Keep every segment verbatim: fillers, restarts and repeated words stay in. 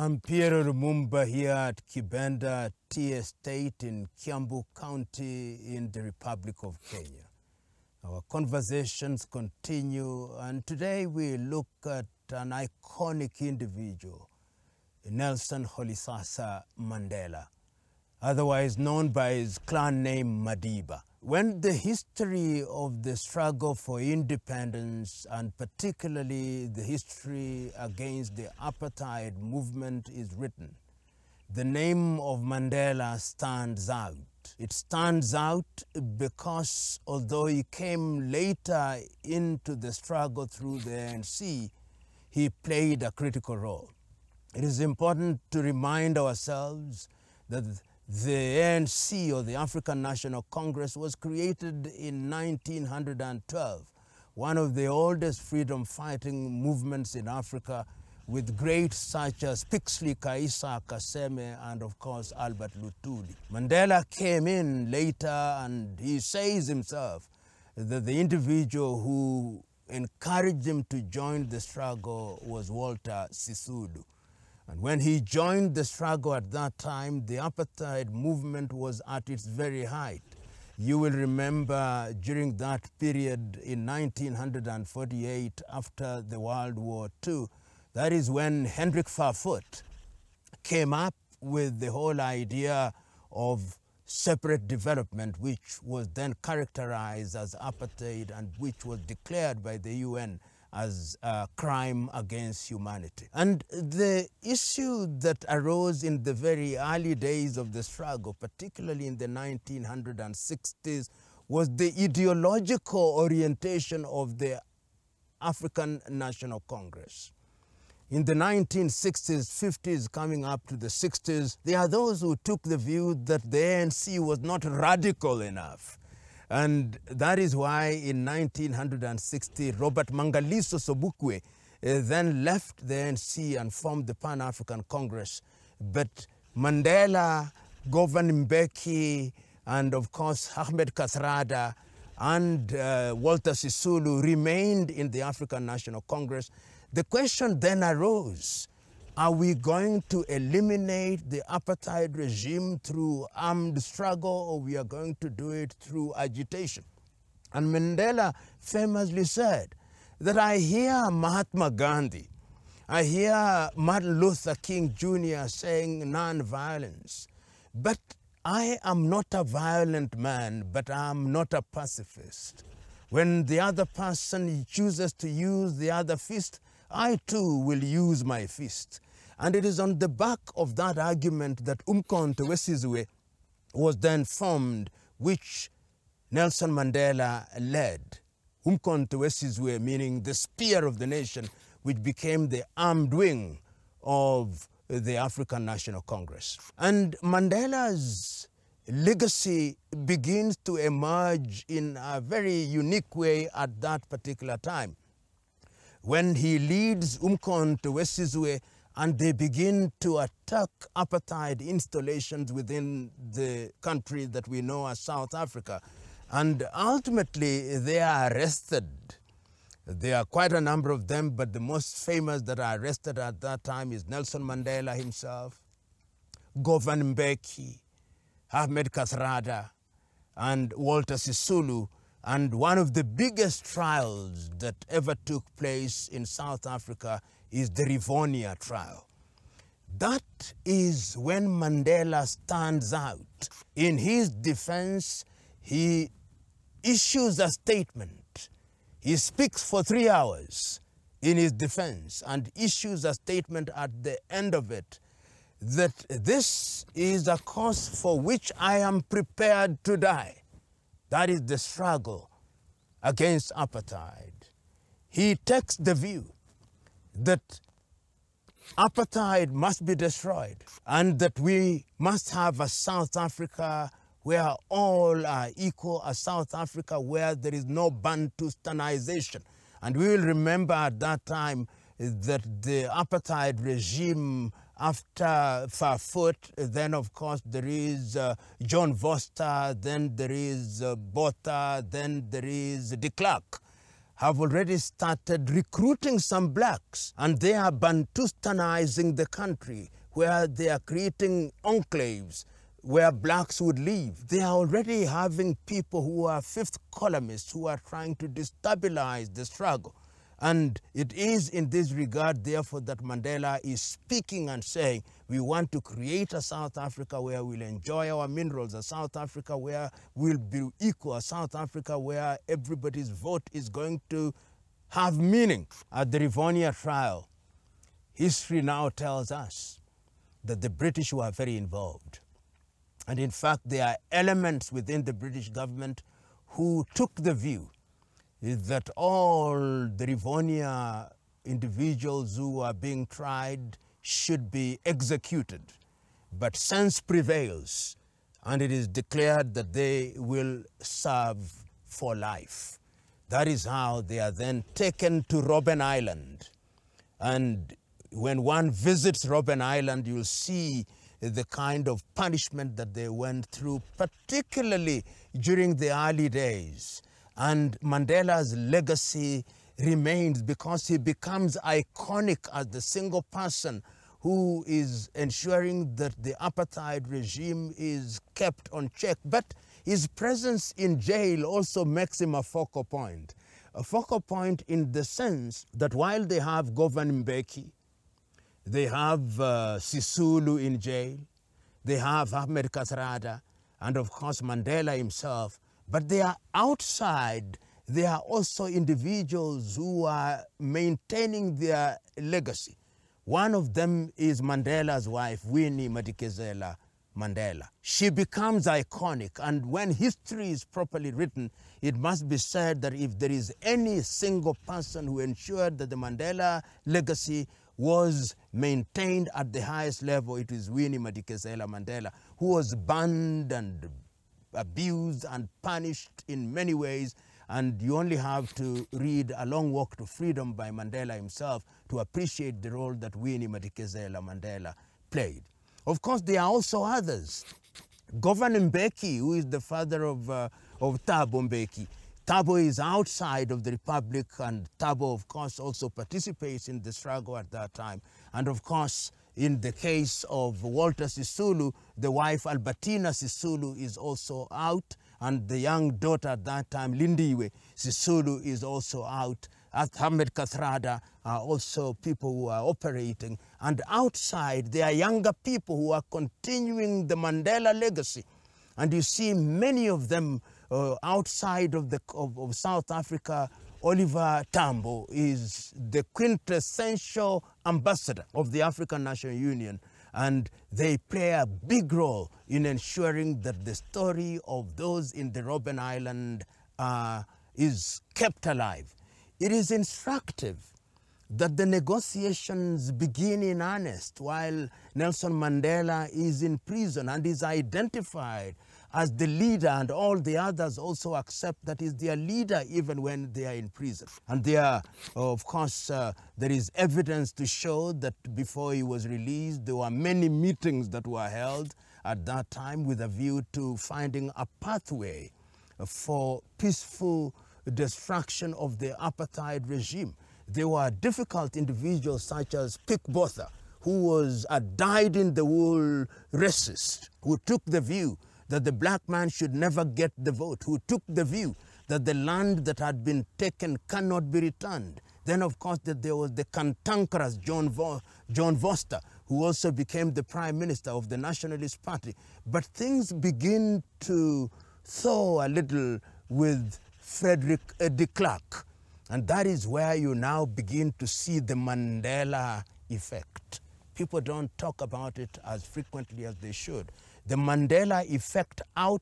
I'm Piero Lumumba here at Kibenda Tea Estate in Kiambu County in the Republic of Kenya. Our conversations continue, and today we look at an iconic individual, Nelson Rolihlahla Mandela, otherwise known by his clan name Madiba. When the history of the struggle for independence, and particularly the history against the apartheid movement, is written, the name of Mandela stands out. It stands out because although he came later into the struggle through the A N C, he played a critical role. It is important to remind ourselves that the A N C, or the African National Congress, was created in nineteen twelve, one of the oldest freedom-fighting movements in Africa, with greats such as Pixley Kaisa Kaseme and, of course, Albert Lutuli. Mandela came in later, and he says himself that the individual who encouraged him to join the struggle was Walter Sisulu. And when he joined the struggle at that time, the apartheid movement was at its very height. You will remember during that period in nineteen forty-eight, after the World War Two, that is when Hendrik Verwoerd came up with the whole idea of separate development, which was then characterized as apartheid and which was declared by the U N as a crime against humanity. And the issue that arose in the very early days of the struggle, particularly in the nineteen sixties, was the ideological orientation of the African National Congress. In the nineteen sixties, fifties, coming up to the sixties, there are those who took the view that the A N C was not radical enough. And that is why in nineteen sixty, Robert Mangaliso Sobukwe uh, then left the A N C and formed the Pan-African Congress. But Mandela, Govan Mbeki, and of course Ahmed Kathrada and uh, Walter Sisulu remained in the African National Congress. The question then arose, are we going to eliminate the apartheid regime through armed struggle, or we are going to do it through agitation? And Mandela famously said that I hear Mahatma Gandhi, I hear Martin Luther King Junior saying non-violence, but I am not a violent man, but I am not a pacifist. When the other person chooses to use the other fist, I too will use my fist. And it is on the back of that argument that Umkhonto weSizwe was then formed, which Nelson Mandela led. Umkhonto weSizwe meaning the spear of the nation, which became the armed wing of the African National Congress. And Mandela's legacy begins to emerge in a very unique way at that particular time, when he leads Umkhonto weSizwe and they begin to attack apartheid installations within the country that we know as South Africa. And ultimately, they are arrested. There are quite a number of them, but the most famous that are arrested at that time is Nelson Mandela himself, Govan Mbeki, Ahmed Kathrada, and Walter Sisulu. And one of the biggest trials that ever took place in South Africa is the Rivonia trial. That is when Mandela stands out. In his defense, he issues a statement. He speaks for three hours in his defense and issues a statement at the end of it that this is a cause for which I am prepared to die. That is the struggle against apartheid. He takes the view that apartheid must be destroyed and that we must have a South Africa where all are equal, a South Africa where there is no Bantustanization. And we will remember at that time that the apartheid regime after Verwoerd, then of course there is uh, John Vorster, then there is uh, Botha, then there is de Klerk. have already started recruiting some blacks, and they are Bantustanizing the country, where they are creating enclaves where blacks would live. They are already having people who are fifth columnists who are trying to destabilize the struggle. And it is in this regard, therefore, that Mandela is speaking and saying, we want to create a South Africa where we'll enjoy our minerals, a South Africa where we'll be equal, a South Africa where everybody's vote is going to have meaning. At the Rivonia trial, history now tells us that the British were very involved. And in fact, there are elements within the British government who took the view that all the Rivonia individuals who are being tried should be executed. But sense prevails, and it is declared that they will serve for life. That is how they are then taken to Robben Island. And when one visits Robben Island, you'll see the kind of punishment that they went through, particularly during the early days. And Mandela's legacy remains because he becomes iconic as the single person who is ensuring that the apartheid regime is kept on check. But his presence in jail also makes him a focal point. A focal point in the sense that while they have Govan Mbeki, they have uh, Sisulu in jail, they have Ahmed Kathrada, and of course Mandela himself, but they are outside. They are also individuals who are maintaining their legacy. One of them is Mandela's wife, Winnie Madikizela Mandela. She becomes iconic, and when history is properly written, it must be said that if there is any single person who ensured that the Mandela legacy was maintained at the highest level, it is Winnie Madikizela Mandela, who was banned and abused and punished in many ways. And you only have to read A Long Walk to Freedom by Mandela himself to appreciate the role that Winnie Madikizela Mandela played. Of course, there are also others. Govan Mbeki, who is the father of, uh, of Thabo Mbeki. Thabo is outside of the Republic, and Thabo, of course, also participates in the struggle at that time. And of course, in the case of Walter Sisulu, the wife Albertina Sisulu is also out, and the young daughter at that time, Lindiwe Sisulu, is also out. At Ahmed Kathrada are also people who are operating. And outside, there are younger people who are continuing the Mandela legacy. And you see many of them uh, outside of, the, of, of South Africa. Oliver Tambo is the quintessential ambassador of the African National Union, and they play a big role in ensuring that the story of those in the Robben Island uh, is kept alive. It is instructive that the negotiations begin in earnest while Nelson Mandela is in prison and is identified as the leader, and all the others also accept that he's their leader even when they are in prison. And there, of course, uh, there is evidence to show that before he was released, there were many meetings that were held at that time with a view to finding a pathway for peaceful destruction of the apartheid regime. There were difficult individuals such as Pik Botha, who was a dyed-in-the-wool racist, who took the view that the black man should never get the vote, who took the view that the land that had been taken cannot be returned. Then, of course, that there was the cantankerous John, Vo John Vorster, who also became the prime minister of the Nationalist Party. But things begin to thaw a little with Frederick uh, de Klerk. And that is where you now begin to see the Mandela effect. People don't talk about it as frequently as they should. The Mandela effect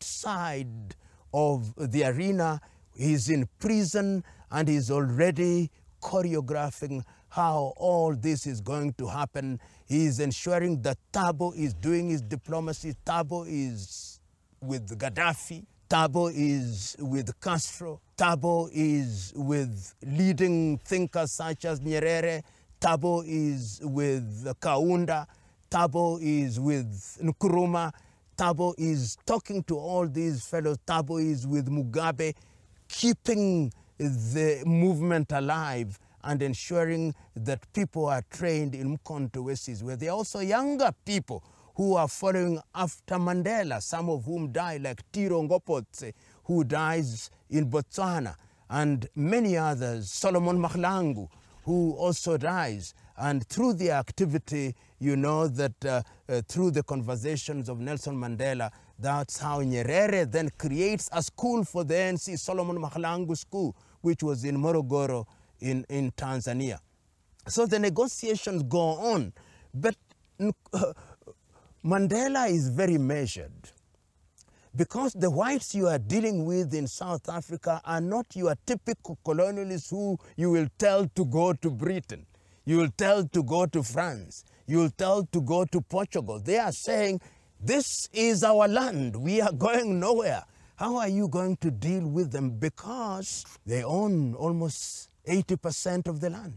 outside of the arena, he's in prison and he's already choreographing how all this is going to happen. He is ensuring that Thabo is doing his diplomacy. Thabo is with Gaddafi. Thabo is with Castro. Thabo is with leading thinkers such as Nyerere. Thabo is with Kaunda. Thabo is with Nkrumah. Thabo is talking to all these fellows. Thabo is with Mugabe, keeping the movement alive and ensuring that people are trained in Mkhonto Wesis, where there are also younger people who are following after Mandela, some of whom die, like Tiro Ngopotse, who dies in Botswana, and many others, Solomon Mahlangu, who also dies. And through the activity, you know that uh, uh, through the conversations of Nelson Mandela, that's how Nyerere then creates a school for the A N C, Solomon Mahlangu School, which was in Morogoro in, in Tanzania. So the negotiations go on, but uh, Mandela is very measured, because the whites you are dealing with in South Africa are not your typical colonialists who you will tell to go to Britain, you will tell to go to France, you will tell to go to Portugal. They are saying, this is our land, we are going nowhere. How are you going to deal with them? Because they own almost eighty percent of the land.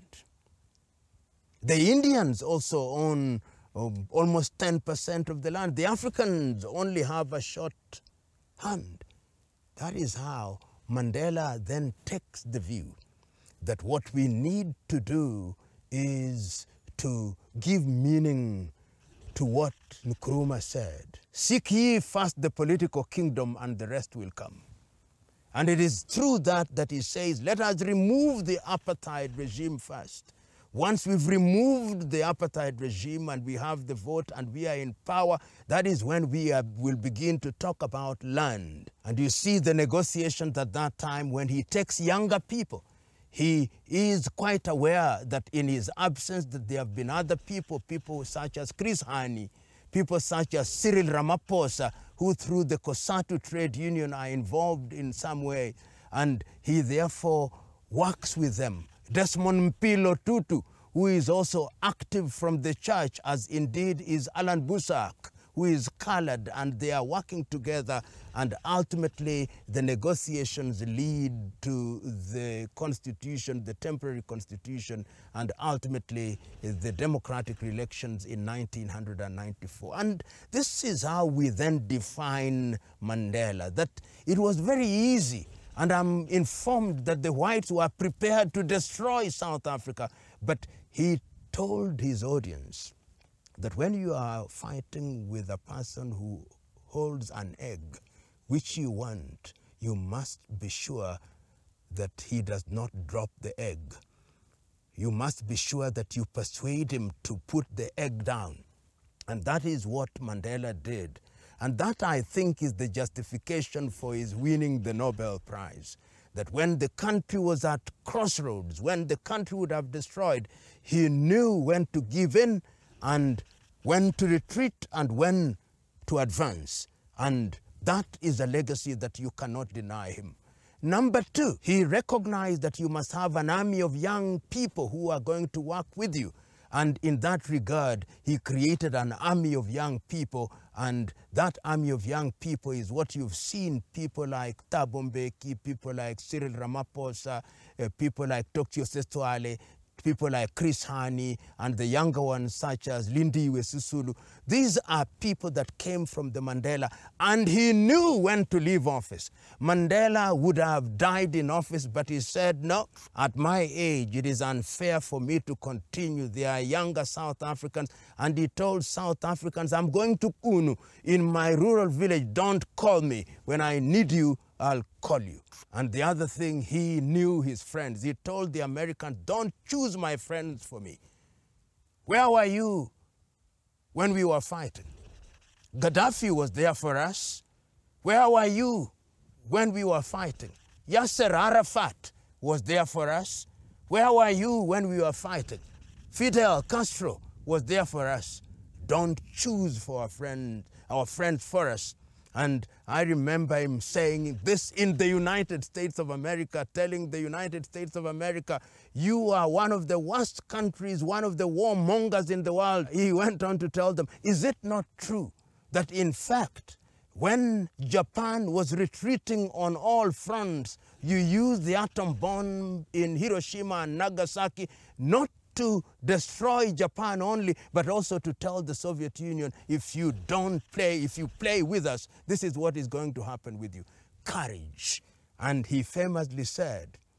The Indians also own um, almost ten percent of the land. The Africans only have a short hand. That is how Mandela then takes the view that what we need to do is to give meaning to what Nkrumah said. Seek ye first the political kingdom and the rest will come. And it is through that that he says, let us remove the apartheid regime first. Once we've removed the apartheid regime and we have the vote and we are in power, that is when we are, will begin to talk about land. And you see the negotiations at that time when he takes younger people. He is quite aware that in his absence that there have been other people, people such as Chris Hani, people such as Cyril Ramaphosa, who through the COSATU trade union are involved in some way, and he therefore works with them. Desmond Mpilo Tutu, who is also active from the church, as indeed is Alan Busak, who is colored, and they are working together, and ultimately the negotiations lead to the constitution, the temporary constitution, and ultimately the democratic elections in nineteen ninety-four. And this is how we then define Mandela, that it was very easy. And I'm informed that the whites were prepared to destroy South Africa. But he told his audience that when you are fighting with a person who holds an egg, which you want, you must be sure that he does not drop the egg. You must be sure that you persuade him to put the egg down. And that is what Mandela did. And that, I think, is the justification for his winning the Nobel Prize. That when the country was at crossroads, when the country would have destroyed, he knew when to give in and when to retreat and when to advance. And that is a legacy that you cannot deny him. Number two, he recognized that you must have an army of young people who are going to work with you. And in that regard, he created an army of young people, and that army of young people is what you've seen, people like Thabo Mbeki, people like Cyril Ramaphosa, uh, people like Tokyo Seswale, people like Chris Hani, and the younger ones such as Lindiwe Sisulu. These are people that came from the Mandela, and he knew when to leave office. Mandela would have died in office, but he said, no, at my age, it is unfair for me to continue. There are younger South Africans, and he told South Africans, I'm going to Kunu in my rural village. Don't call me. When I need you, I'll call you. And the other thing, he knew his friends. He told the Americans, don't choose my friends for me. Where were you when we were fighting? Gaddafi was there for us. Where were you when we were fighting? Yasser Arafat was there for us. Where were you when we were fighting? Fidel Castro was there for us. Don't choose for our friend, our friends for us. And I remember him saying this in the United States of America, telling the United States of America, you are one of the worst countries, one of the warmongers in the world. He went on to tell them, is it not true that in fact, when Japan was retreating on all fronts, you used the atom bomb in Hiroshima and Nagasaki not to destroy Japan only, but also to tell the Soviet Union, if you don't play, if you play with us, this is what is going to happen with you. Courage. And he famously said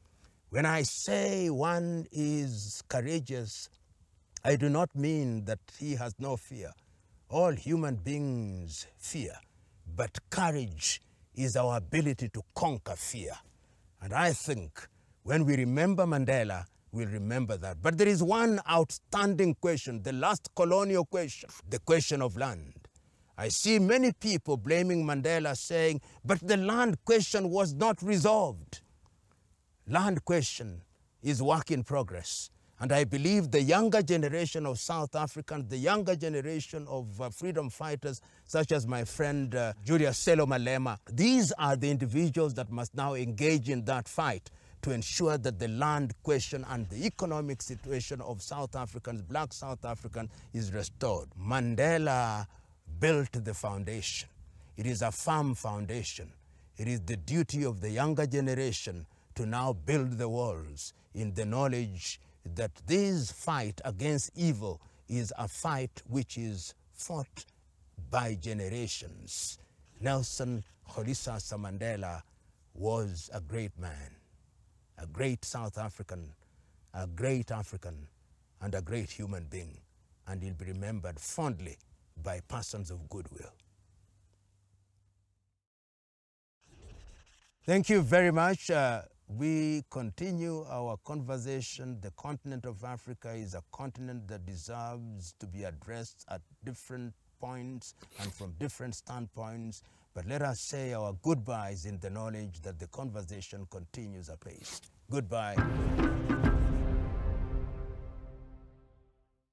When I say one is courageous, I do not mean that he has no fear. All human beings fear, but courage is our ability to conquer fear. And I think when we remember Mandela, we'll remember that. But there is one outstanding question, the last colonial question, the question of land. I see many people blaming Mandela, saying, but the land question was not resolved. Land question is work in progress. And I believe the younger generation of South Africans, the younger generation of uh, freedom fighters, such as my friend uh, Julius Selo Malema, these are the individuals that must now engage in that fight to ensure that the land question and the economic situation of South Africans, black South Africans, is restored. Mandela built the foundation. It is a firm foundation. It is the duty of the younger generation to now build the walls in the knowledge that this fight against evil is a fight which is fought by generations. Nelson Rolihlahla Mandela was a great man, a great South African, a great African, and a great human being, and he'll be remembered fondly by persons of goodwill. Thank you very much. Uh, we continue our conversation. The continent of Africa is a continent that deserves to be addressed at different points and from different standpoints. But let us say our goodbyes in the knowledge that the conversation continues apace. Goodbye.